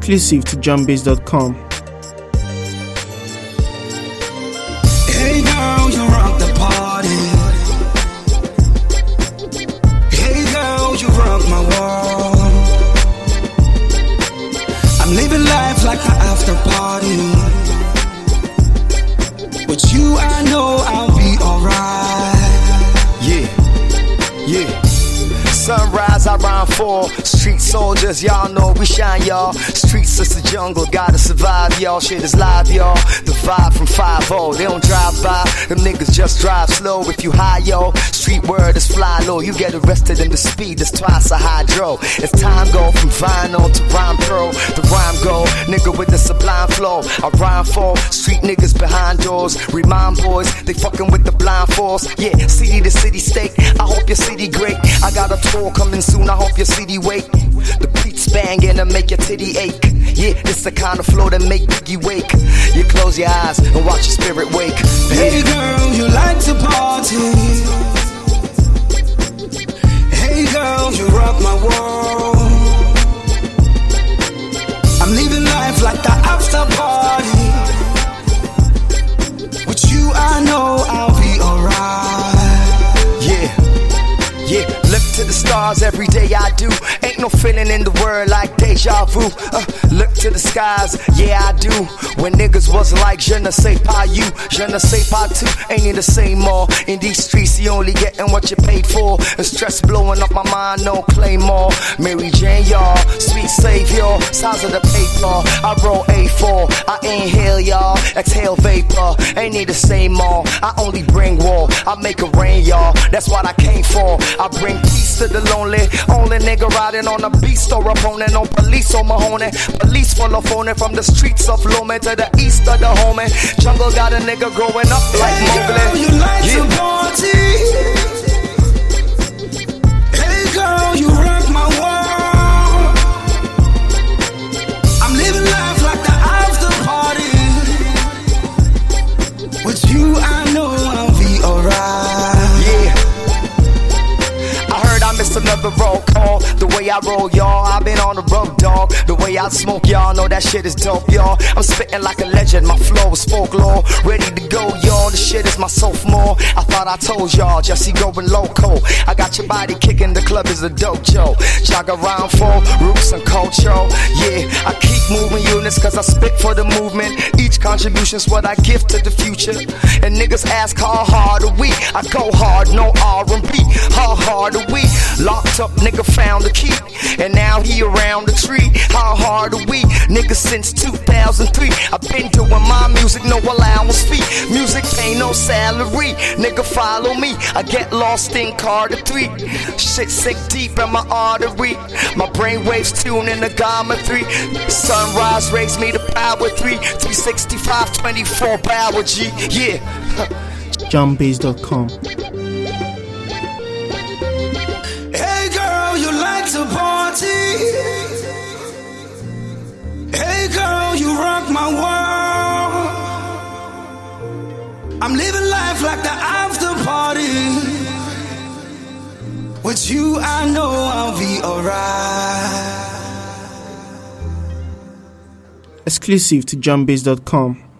Exclusive to JohnBase.com. Hey girl, you rock the party. Hey girl, you rock my world. I'm living life like an after party. With you, I know I'll be alright. Yeah. Sunrise, I rhyme for street soldiers, y'all know we shine, y'all. Streets is the jungle, gotta survive, y'all. Shit is live, y'all. The vibe from 5-0, they don't drive by, them niggas just drive slow. If you high, yo, street word is fly low. You get arrested in the speed, that's twice a hydro. It's time go from vinyl to rhyme pro. The rhyme go, nigga with the sublime flow. I rhyme for street niggas behind doors. Remind boys, they fucking with the blind force. Yeah, city to city state, I hope your city great. I got a tour coming soon, I hope your city wait. The beats banging and make your titty ache. Yeah, this the kind of flow that make Biggie wake. You close your eyes and watch your spirit wake. Hey girl, you like to party. Hey girl, you rock my world. I'm living life like the after party. With you, I know I'll be alright. Yeah, look to the stars every day I do. Ain't no feeling in the world like deja vu. Look to the skies, yeah I do. When niggas was like, je ne sais pas you, je ne sais pas tu. Ain't it the same more? In these streets you only getting what you paid for. And stress blowing up my mind, no claymore. Mary Jane, y'all, sweet savior. Size of the paper, I roll A4. I inhale, y'all, exhale vapor. Ain't it the same more? I only bring war, I make it rain, y'all. That's what I came for. I bring peace to the lonely. Only nigga riding on a beast or opponent. No police on Mahoney. Police full of phony from the streets of Lome to the east of the homie. Jungle got a nigga growing up like Mowgli. Hey girl, you like to party. Hey girl, you rock my world. I'm living life like the after party. With you, I know I'll be alright. Missed another roll call. The way I roll, y'all, I've been on the road, dog. The way I smoke, y'all know that shit is dope, y'all. I'm spitting like a legend, my flow is folklore. Ready to go, y'all, the shit is my sophomore. I thought I told y'all, Jesse going loco. I got your body kicking, the club is a dojo. Jog around for roots and culture. Yeah, I keep moving units cause I spit for the movement. Each contribution's what I give to the future. And niggas ask how hard are we? I go hard, no R&B. How hard are we? Locked up, nigga found the key, and now he around the tree. How hard are we? Nigga since 2003. I've been doing my music, no allowance fee. Music ain't no salary, nigga follow me. I get lost in Carter 3. Shit sick deep in my artery. My brain waves tune in the gamma 3. Sunrise raised me to power 3. 365, 24 power G, yeah. JohnBase.com. Hey girl, you like to party. Hey girl, you rock my world. I'm living life like the after party. With you, I know I'll be alright. Exclusive to JohnBase.com.